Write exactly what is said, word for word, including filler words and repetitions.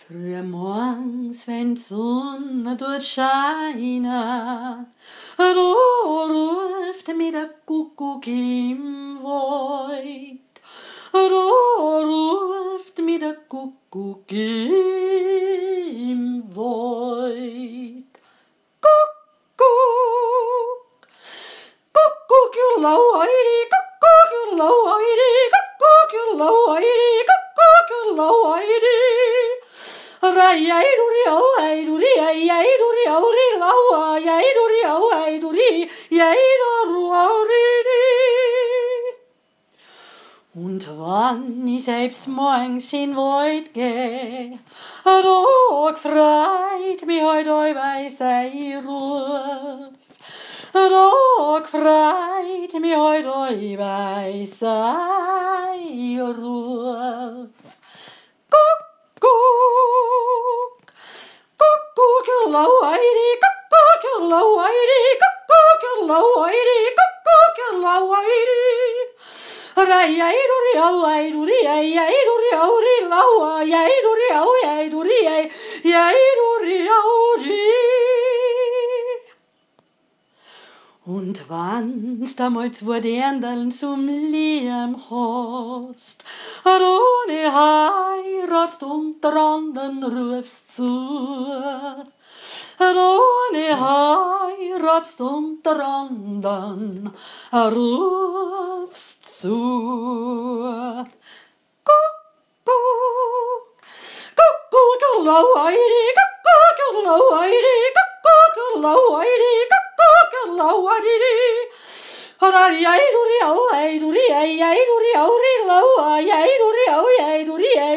Früh morgens, wenn die Sonne durchscheint, da ruft mir der Kuckuck im Wald. Da ruft mir der Kuckuck im Wald. Kuckuck, Kuckuck, you low-heidi, Kuckuck, you low-heidi, Kuckuck, you low-heidi, Kuckuck, you low-heidi. Und wann ich selbst morgens in den Wald geh, da gefreut mich heut allweil sei Ruf. Da gefreut mich heut allweil sei Ruf. Low-heidi, Kuckuck, you low-heidi, Kuckuck, you low-heidi, Kuckuck, you low-heidi. Und wann's damals vor Dirndln zum Lieben hast, ohne heiratst unter anderen rufst zu. Ohne heiratst unter anderen rufst zu. Kuckuck, Kuckuck, you low-heidi, Kuckuck, you low-heidi, Kuckuck, you low-heidi, Kuckuck, you low-heidi. Hurray, hurray, hurray, hurray, hurray, hurray, hurray, hurray, hurray, hurray, hurray, hurray,